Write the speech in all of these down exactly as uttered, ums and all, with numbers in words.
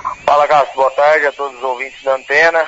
Fala, Cássio, boa tarde a todos os ouvintes da Antena.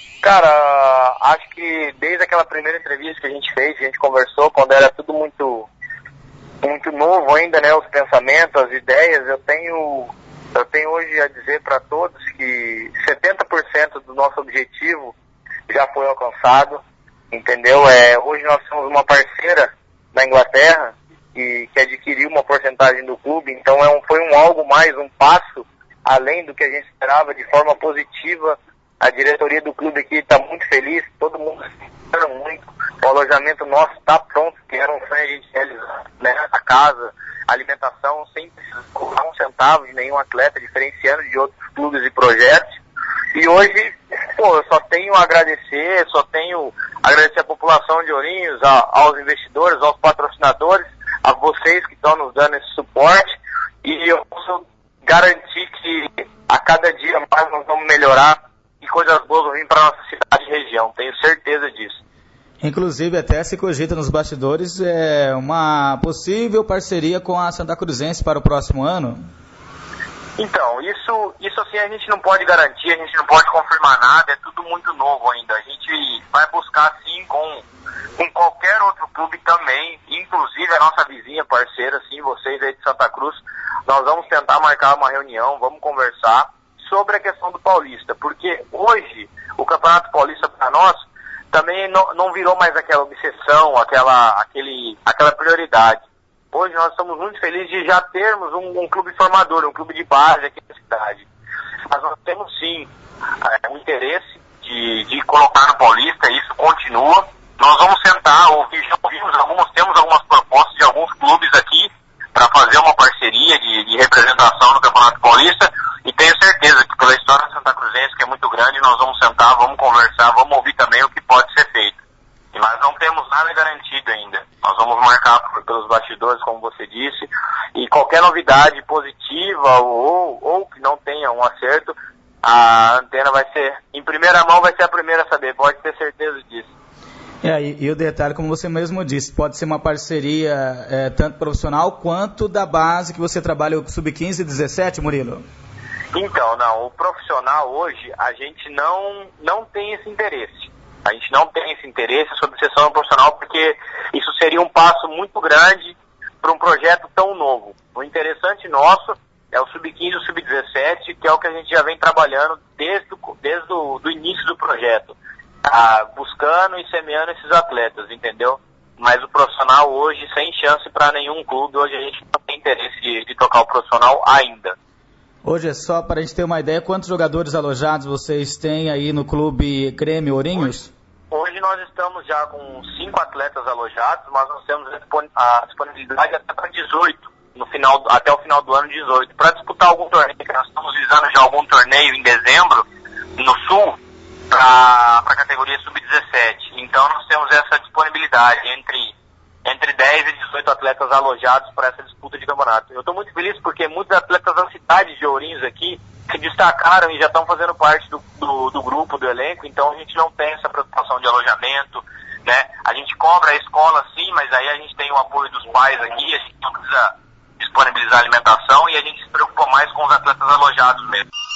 Cara, acho que desde aquela primeira entrevista que a gente fez, que a gente conversou, quando era tudo muito, muito novo ainda, né, os pensamentos, as ideias, eu tenho, eu tenho hoje a dizer para todos que setenta por cento do nosso objetivo já foi alcançado, entendeu? É, hoje nós temos uma parceira na Inglaterra que, que adquiriu uma porcentagem do clube, então é um, foi um algo mais, um passo além do que a gente esperava, de forma positiva. A diretoria do clube aqui está muito feliz, todo mundo espera muito. O alojamento nosso está pronto, que era um sonho a gente realizar, né? A casa, a alimentação, sem precisar cobrar um centavo de nenhum atleta, diferenciando de outros clubes e projetos. E hoje, pô, eu só tenho a agradecer, só tenho a agradecer a população de Ourinhos, a, aos investidores, aos patrocinadores, a vocês que estão nos dando esse suporte. E eu posso garantir que a cada dia mais nós vamos melhorar e coisas boas vão vir para a nossa cidade e região, tenho certeza disso. Inclusive até se cogita nos bastidores é, uma possível parceria com a Santa Cruzense para o próximo ano? Então, isso, isso assim a gente não pode garantir, a gente não pode confirmar nada, é tudo muito novo ainda. A gente vai buscar sim com, com qualquer outro clube também, inclusive a nossa vizinha parceira, sim, vocês aí de Santa Cruz. Nós vamos tentar marcar uma reunião, vamos conversar sobre a questão do Paulista, porque hoje o Campeonato Paulista para nós também não, não virou mais aquela obsessão, aquela, aquele, aquela prioridade. Hoje nós estamos muito felizes de já termos um, um clube formador, um clube de base aqui na cidade. Mas nós temos sim é, um interesse de, de colocar no Paulista, isso continua. Nós vamos sentar, ouvir, já ouvimos algumas, temos algumas propostas de alguns clubes aqui para fazer uma parceria de, de representação no Campeonato Paulista, e tenho certeza que pela história da Santa Cruzense, que é muito grande, nós vamos sentar, vamos conversar, vamos ouvir também o que pode ser feito. E nós não temos nada garantido ainda. Nós vamos marcar por, pelos bastidores, como você disse, e qualquer novidade positiva ou, ou que não tenha um acerto, a Antena vai ser, em primeira mão, vai ser a primeira a saber, pode ter certeza disso. É, e, e o detalhe, como você mesmo disse, pode ser uma parceria é, tanto profissional quanto da base que você trabalha, o sub quinze e dezessete, Murilo? Então, não, o profissional hoje, a gente não, não tem esse interesse. A gente não tem esse interesse sobre sessão profissional porque isso seria um passo muito grande para um projeto tão novo. O interessante nosso é o sub quinze e o sub dezessete, que é o que a gente já vem trabalhando desde o, desde o do início do projeto. Ah, buscando e semeando esses atletas, entendeu? Mas o profissional hoje, sem chance para nenhum clube, hoje a gente não tem interesse de, de tocar o profissional ainda. Hoje é só para a gente ter uma ideia, quantos jogadores alojados vocês têm aí no clube Grêmio Ourinhos? Hoje, hoje nós estamos já com cinco atletas alojados, mas nós temos a disponibilidade até para dezoito, no final, até o final do ano dezoito, para disputar algum torneio, que nós estamos visando já algum torneio em dezembro, no Sul, para a categoria sub dezessete. Então nós temos essa disponibilidade entre, entre dez e dezoito atletas alojados para essa disputa de campeonato. Eu estou muito feliz porque muitos atletas da cidade de Ourinhos aqui se destacaram e já estão fazendo parte do, do, do grupo, do elenco, então a gente não tem essa preocupação de alojamento, né? A gente cobra a escola sim, mas aí a gente tem o apoio dos pais aqui, a gente não precisa disponibilizar alimentação e a gente se preocupa mais com os atletas alojados mesmo.